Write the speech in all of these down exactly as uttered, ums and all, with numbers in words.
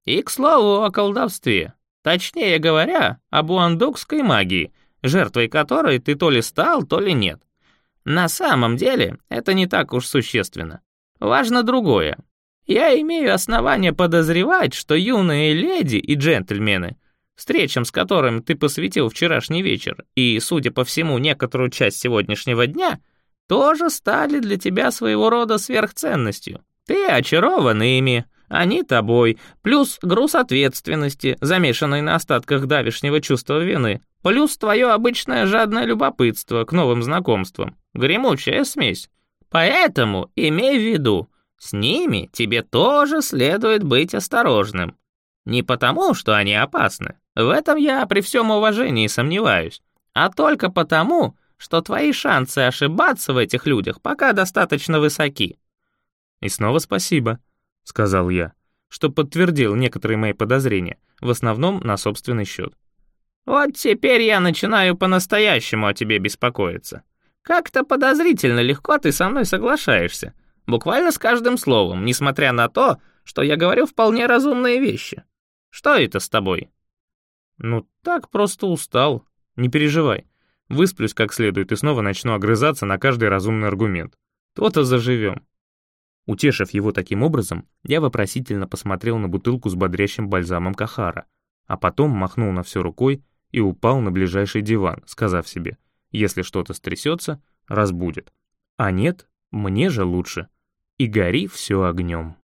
И, к слову, о колдовстве. Точнее говоря, об уандокской магии, жертвой которой ты то ли стал, то ли нет. На самом деле, это не так уж существенно. Важно другое. Я имею основания подозревать, что юные леди и джентльмены, встречам с которыми ты посвятил вчерашний вечер и, судя по всему, некоторую часть сегодняшнего дня, тоже стали для тебя своего рода сверхценностью. Ты очарован ими, они тобой, плюс груз ответственности, замешанный на остатках давешнего чувства вины, плюс твое обычное жадное любопытство к новым знакомствам. Гремучая смесь. Поэтому имей в виду, с ними тебе тоже следует быть осторожным. Не потому, что они опасны, в этом я при всем уважении сомневаюсь, а только потому, что твои шансы ошибаться в этих людях пока достаточно высоки. «И снова спасибо», — сказал я, что подтвердил некоторые мои подозрения, в основном на собственный счет. «Вот теперь я начинаю по-настоящему о тебе беспокоиться. Как-то подозрительно легко ты со мной соглашаешься, буквально с каждым словом, несмотря на то, что я говорю вполне разумные вещи. Что это с тобой?» «Ну, так просто устал. Не переживай. Высплюсь как следует и снова начну огрызаться на каждый разумный аргумент. То-то заживем». Утешив его таким образом, я вопросительно посмотрел на бутылку с бодрящим бальзамом Кахара, а потом махнул на все рукой и упал на ближайший диван, сказав себе, если что-то стрясется, разбудит. А нет, мне же лучше. И гори все огнем.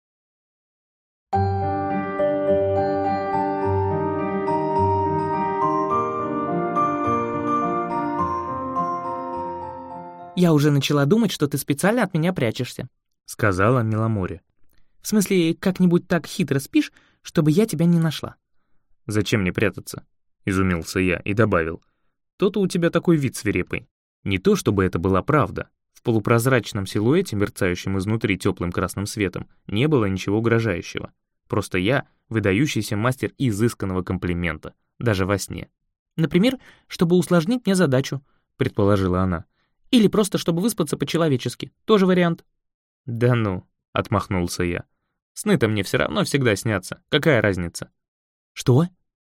«Я уже начала думать, что ты специально от меня прячешься», — сказала Миломоре. «В смысле, как-нибудь так хитро спишь, чтобы я тебя не нашла». «Зачем мне прятаться?» — изумился я и добавил. «То-то у тебя такой вид свирепый. Не то чтобы это была правда. В полупрозрачном силуэте, мерцающем изнутри теплым красным светом, не было ничего угрожающего. Просто я — выдающийся мастер изысканного комплимента, даже во сне». «Например, чтобы усложнить мне задачу», — предположила она. «Или просто чтобы выспаться по-человечески. Тоже вариант». «Да ну», — отмахнулся я. «Сны-то мне все равно всегда снятся. Какая разница?» «Что?»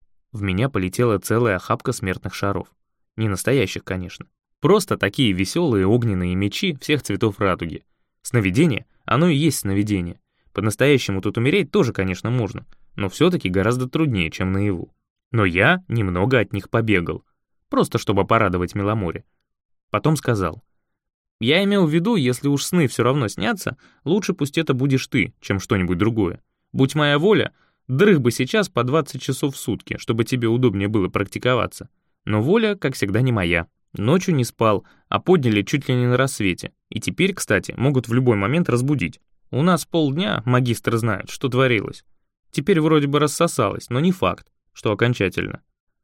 В меня полетела целая охапка смертных шаров. Не настоящих, конечно. Просто такие веселые огненные мечи всех цветов радуги. Сновидение, оно и есть сновидение. По-настоящему тут умереть тоже, конечно, можно, но все-таки гораздо труднее, чем наяву. Но я немного от них побегал, просто чтобы порадовать Миломоре. Потом сказал, «Я имел в виду, если уж сны все равно снятся, лучше пусть это будешь ты, чем что-нибудь другое. Будь моя воля, дрых бы сейчас по двадцать часов в сутки, чтобы тебе удобнее было практиковаться. Но воля, как всегда, не моя. Ночью не спал, а подняли чуть ли не на рассвете. И теперь, кстати, могут в любой момент разбудить. У нас полдня, магистры знают, что творилось. Теперь вроде бы рассосалось, но не факт, что окончательно».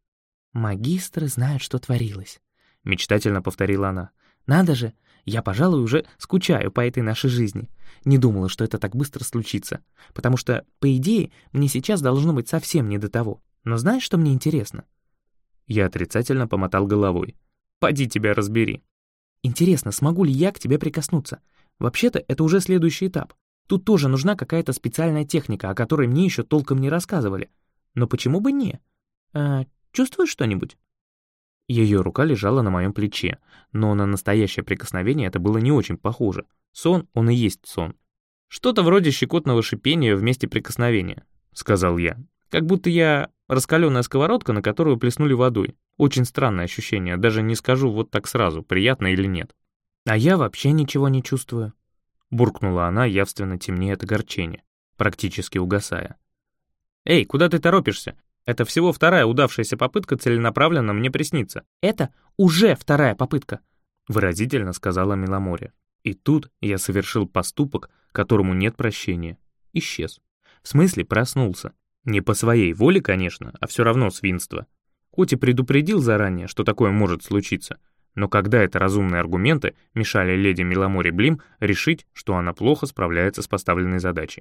«Магистры знают, что творилось», — мечтательно повторила она. «Надо же, я, пожалуй, уже скучаю по этой нашей жизни. Не думала, что это так быстро случится, потому что, по идее, мне сейчас должно быть совсем не до того. Но знаешь, что мне интересно?» Я отрицательно помотал головой. «Поди тебя разбери». «Интересно, смогу ли я к тебе прикоснуться? Вообще-то, это уже следующий этап. Тут тоже нужна какая-то специальная техника, о которой мне еще толком не рассказывали. Но почему бы не? А, чувствуешь что-нибудь?» Ее рука лежала на моем плече, но на настоящее прикосновение это было не очень похоже. Сон, он и есть сон. «Что-то вроде щекотного шипения вместе прикосновения», — сказал я. «Как будто я раскаленная сковородка, на которую плеснули водой. Очень странное ощущение, даже не скажу вот так сразу, приятно или нет». «А я вообще ничего не чувствую», — буркнула она, явственно темнее от огорчения, практически угасая. «Эй, куда ты торопишься? Это всего вторая удавшаяся попытка целенаправленно мне присниться». «Это уже вторая попытка», — выразительно сказала Миломоре. И тут я совершил поступок, которому нет прощения. Исчез. В смысле, проснулся. Не по своей воле, конечно, а все равно свинство. Хоть и предупредил заранее, что такое может случиться, но когда это разумные аргументы мешали леди Миломоре Блим решить, что она плохо справляется с поставленной задачей.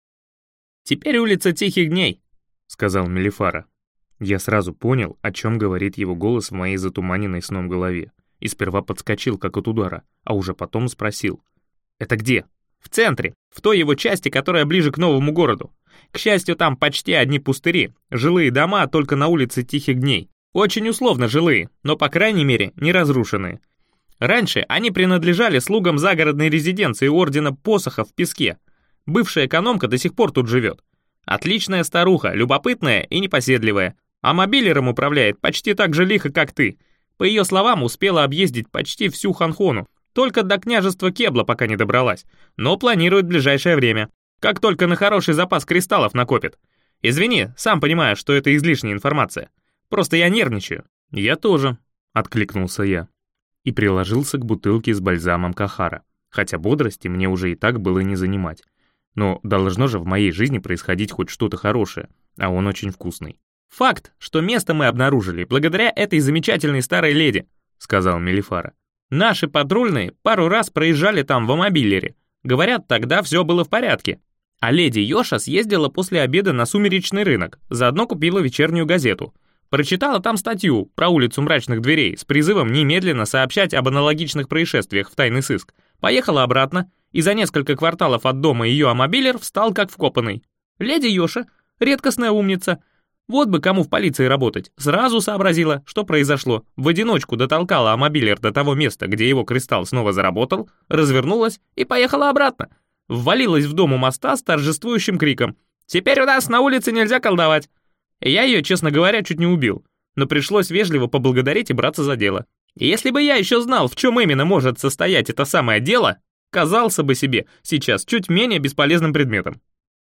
«Теперь улица Тихих дней», — сказал Мелифара. Я сразу понял, о чем говорит его голос в моей затуманенной сном голове, и сперва подскочил, как от удара, а уже потом спросил. «Это где?» «В центре, в той его части, которая ближе к новому городу. К счастью, там почти одни пустыри, жилые дома только на улице Тихих Дней. Очень условно жилые, но, по крайней мере, не разрушенные. Раньше они принадлежали слугам загородной резиденции ордена Посоха в Песке. Бывшая экономка до сих пор тут живет. Отличная старуха, любопытная и непоседливая. А мобилером управляет почти так же лихо, как ты. По ее словам, успела объездить почти всю Ханхону. Только до княжества Кебла пока не добралась. Но планирует в ближайшее время. Как только на хороший запас кристаллов накопит. Извини, сам понимаю, что это излишняя информация. Просто я нервничаю. Я тоже, откликнулся я. И приложился к бутылке с бальзамом Кахара. Хотя бодрости мне уже и так было не занимать. Но должно же в моей жизни происходить хоть что-то хорошее, а он очень вкусный. «Факт, что место мы обнаружили благодаря этой замечательной старой леди», — сказал Мелифара. «Наши патрульные пару раз проезжали там в мобилере. Говорят, тогда все было в порядке. А леди Йоша съездила после обеда на сумеречный рынок, заодно купила вечернюю газету. Прочитала там статью про улицу Мрачных Дверей с призывом немедленно сообщать об аналогичных происшествиях в тайный сыск. Поехала обратно, и за несколько кварталов от дома ее амобилер встал как вкопанный. Леди Йоша, редкостная умница, вот бы кому в полиции работать, сразу сообразила, что произошло. В одиночку дотолкала амобилер до того места, где его кристалл снова заработал, развернулась и поехала обратно. Ввалилась в дом у моста с торжествующим криком: «Теперь у нас на улице нельзя колдовать!» Я ее, честно говоря, чуть не убил, но пришлось вежливо поблагодарить и браться за дело. И если бы я еще знал, в чем именно может состоять это самое дело, казался бы себе сейчас чуть менее бесполезным предметом.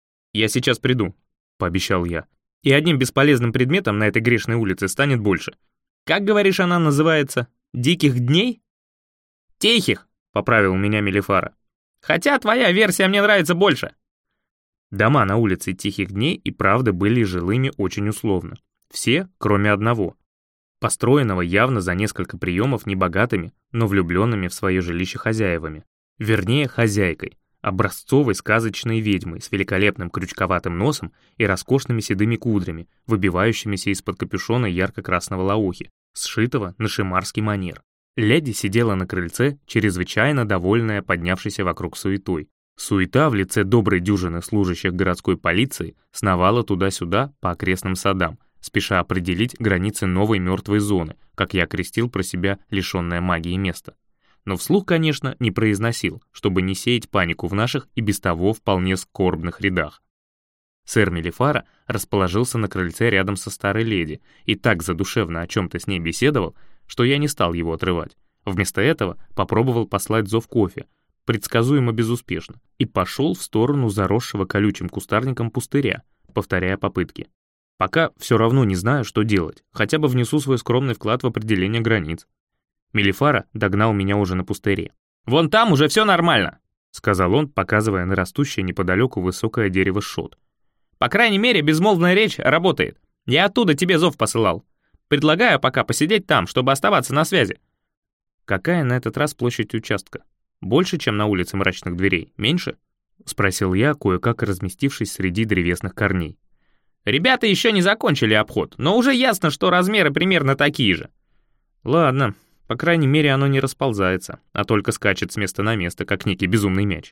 «Я сейчас приду», — пообещал я. «И одним бесполезным предметом на этой грешной улице станет больше. Как, говоришь, она называется? Диких дней?» «Тихих», — поправил меня Мелифара. «Хотя твоя версия мне нравится больше». Дома на улице Тихих Дней и правда были жилыми очень условно. Все, кроме одного. Построенного явно за несколько приемов небогатыми, но влюбленными в свое жилище хозяевами. Вернее, хозяйкой, образцовой сказочной ведьмой с великолепным крючковатым носом и роскошными седыми кудрями, выбивающимися из-под капюшона ярко-красного лаухи, сшитого на шимарский манер. Леди сидела на крыльце, чрезвычайно довольная поднявшейся вокруг суетой. Суета в лице доброй дюжины служащих городской полиции сновала туда-сюда по окрестным садам, спеша определить границы новой мертвой зоны, как я окрестил про себя лишенное магии место. Но вслух, конечно, не произносил, чтобы не сеять панику в наших и без того вполне скорбных рядах. Сэр Мелифара расположился на крыльце рядом со старой леди и так задушевно о чем-то с ней беседовал, что я не стал его отрывать. Вместо этого попробовал послать зов кофе, предсказуемо безуспешно, и пошел в сторону заросшего колючим кустарником пустыря, повторяя попытки. Пока все равно не знаю, что делать, хотя бы внесу свой скромный вклад в определение границ. Мелифара догнал меня уже на пустыре. «Вон там уже все нормально», — сказал он, показывая на растущее неподалеку высокое дерево шот. «По крайней мере, безмолвная речь работает. Я оттуда тебе зов посылал. Предлагаю пока посидеть там, чтобы оставаться на связи». «Какая на этот раз площадь участка? Больше, чем на улице Мрачных Дверей? Меньше?» — спросил я, кое-как разместившись среди древесных корней. «Ребята еще не закончили обход, но уже ясно, что размеры примерно такие же». «Ладно, по крайней мере, оно не расползается, а только скачет с места на место, как некий безумный мяч».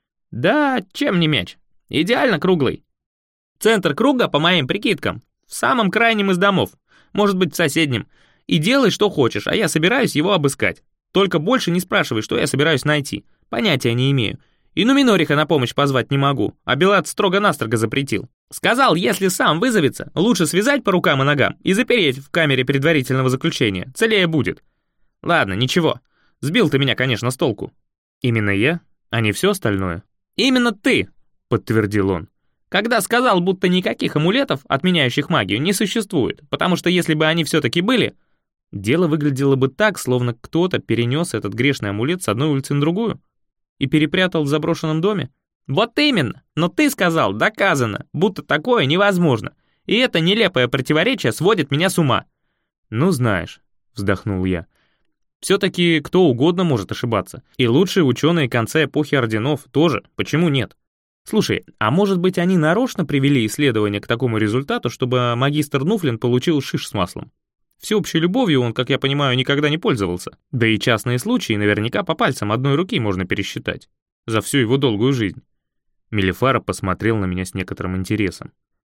«Да, чем не мяч? Идеально круглый. Центр круга, по моим прикидкам, в самом крайнем из домов, может быть, в соседнем. И делай, что хочешь, а я собираюсь его обыскать. Только больше не спрашивай, что я собираюсь найти. Понятия не имею. И Нуминориха на помощь позвать не могу, а Белат строго-настрого запретил. Сказал, если сам вызовется, лучше связать по рукам и ногам и запереть в камере предварительного заключения, целее будет. Ладно, ничего. Сбил ты меня, конечно, с толку». «Именно я, а не все остальное?» «Именно ты», — подтвердил он. «Когда сказал, будто никаких амулетов, отменяющих магию, не существует, потому что если бы они все-таки были, дело выглядело бы так, словно кто-то перенес этот грешный амулет с одной улицы на другую и перепрятал в заброшенном доме». «Вот именно! Но ты сказал, доказано, будто такое невозможно, и это нелепое противоречие сводит меня с ума». «Ну знаешь», — вздохнул я, «все-таки кто угодно может ошибаться, и лучшие ученые конца эпохи орденов тоже, почему нет? Слушай, а может быть они нарочно привели исследование к такому результату, чтобы магистр Нуфлин получил шиш с маслом? Всеобщей любовью он, как я понимаю, никогда не пользовался, да и частные случаи наверняка по пальцам одной руки можно пересчитать за всю его долгую жизнь». Мелифара посмотрел на меня с некоторым интересом.